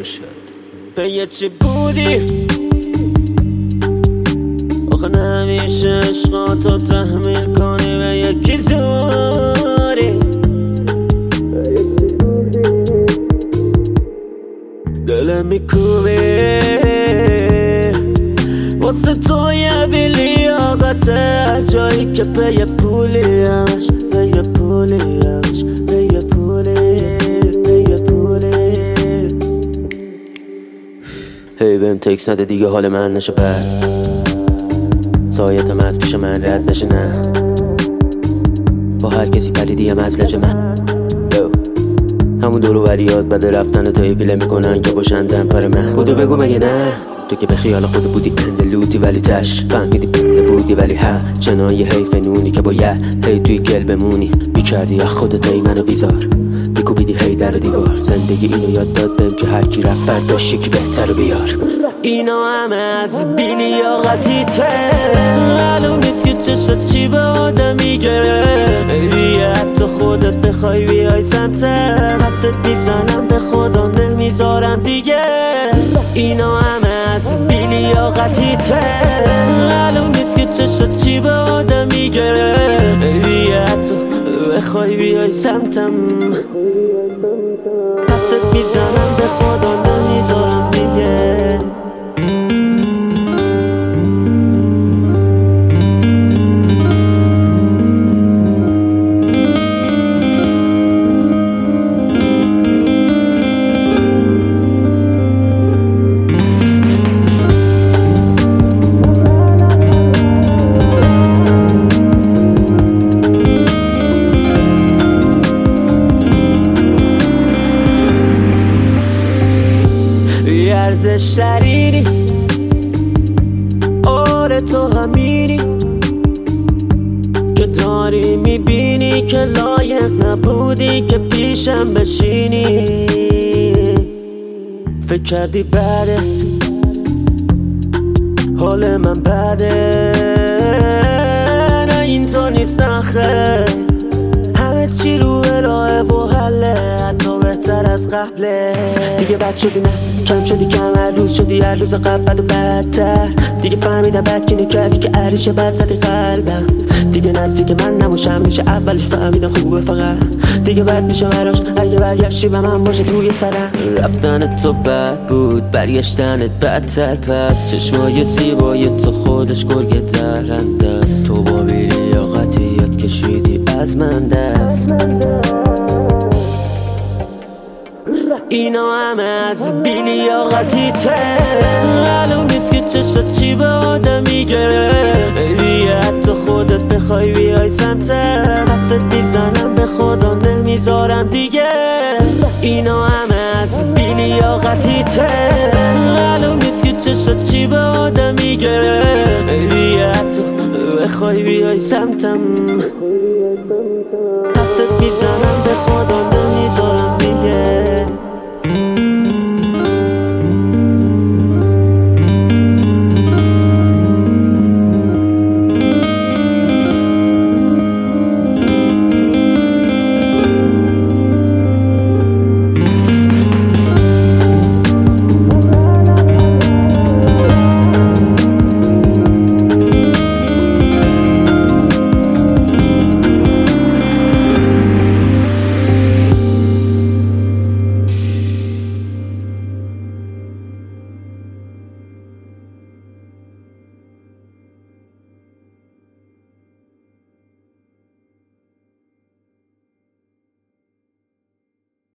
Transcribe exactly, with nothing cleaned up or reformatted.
باشد. به چی بودی؟ آخه نمیشه عشقاتو تحمیل کنی به یکی دوری. دلم میکوبی واسه تو یه بیلیاقت، هر جایی که پی پولیش پی پولیش پی پولی پی پولی. هی بهم تکس نده دیگه حال من نشه بد، سایتم از پیش من رد نشه، نه با هر کسی پریدیم از لج من. همون دورو وریاد بده رفتن تایی پیله میکنن که باشن دمپر من. بودو بگو مگه نه تو که به خیال خود بودی اندلوتی ولی تش فهمیدی بده بودی ولی ها چنان یه حیف نونی که باید هی توی گل بمونی. میکردی از خودت ای منو بیزار، میکوبیدی هی در و دیوار. زندگی اینو یاد داد بهم که هر کی رفت فرداش یکی بهتر رو بیار. اینا همه از بیلیاقتی ته، معلوم نیست که چشت چی به آدم میگه. دیگه حتی خودت بخوای بیای سمت دستت میزنم به خدا نمیذارم دیگه. اینا همه از بیلیاقتی ته، معلوم نیست که چشت چی به آدم میگه. دیگه حتی بخوای بیای سمتم دستت میزنم به خدا نمیذارم دیگه. ارزش دریدی آره تو همینی که داری میبینی که لایق نبودی که پیشم بشینی. فکر کردی بعدت حال من بده، نه اینطور نیست نخه. همه چی رو الهه و حله، حتی بهتر از قبله. دیگه بد شدی نه کم شدی کم، هر روز شدی هر روز قبل بد و بدتر. دیگه فهمیدم بد که نکردی که عریشه بد زدی قلبم. دیگه نزدیک من نموشم میشه اولش فهمیدم خوبه فقط دیگه بد میشه براش اگه برگشتی به من باشه توی سرم. رفتن تو بد بود برگشتنت بدتر، پس چشمای زیبای تو خودش گرگه درنده است. تو با بیلیاقتیت کشیدی از من دست. اینا همه از بیلیاقتی ته، معلوم نیست که چشت چی به آدم میگه. دیگه حتی خودت بخوای بیای سمت دستت میزنم به خدا نمیذارم دیگه. اینا همه از بیلیاقتی ته، معلوم نیست که چشت چی به آدم میگه. دیگه حتی بخوای بیای سمتم